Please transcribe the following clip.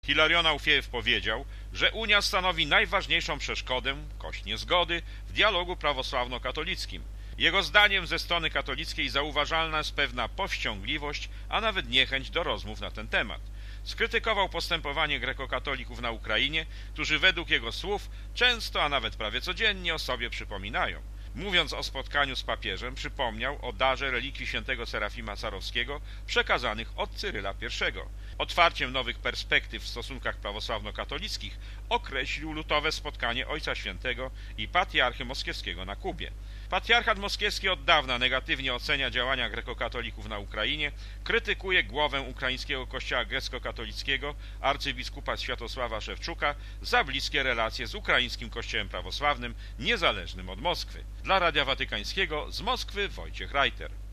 Hilarion Aufiejew powiedział, że Unia stanowi najważniejszą przeszkodę, kość niezgody, w dialogu prawosławno-katolickim. Jego zdaniem ze strony katolickiej zauważalna jest pewna powściągliwość, a nawet niechęć do rozmów na ten temat. Skrytykował postępowanie grekokatolików na Ukrainie, którzy według jego słów często, a nawet prawie codziennie o sobie przypominają. Mówiąc o spotkaniu z papieżem, przypomniał o darze relikwii świętego Serafima Sarowskiego przekazanych od Cyryla I. Otwarciem nowych perspektyw w stosunkach prawosławno-katolickich określił lutowe spotkanie Ojca Świętego i patriarchy moskiewskiego na Kubie. Patriarchat moskiewski od dawna negatywnie ocenia działania grekokatolików na Ukrainie, krytykuje głowę ukraińskiego kościoła grecko-katolickiego, arcybiskupa Światosława Szewczuka, za bliskie relacje z ukraińskim kościołem prawosławnym, niezależnym od Moskwy. Dla Radia Watykańskiego z Moskwy Wojciech Reiter.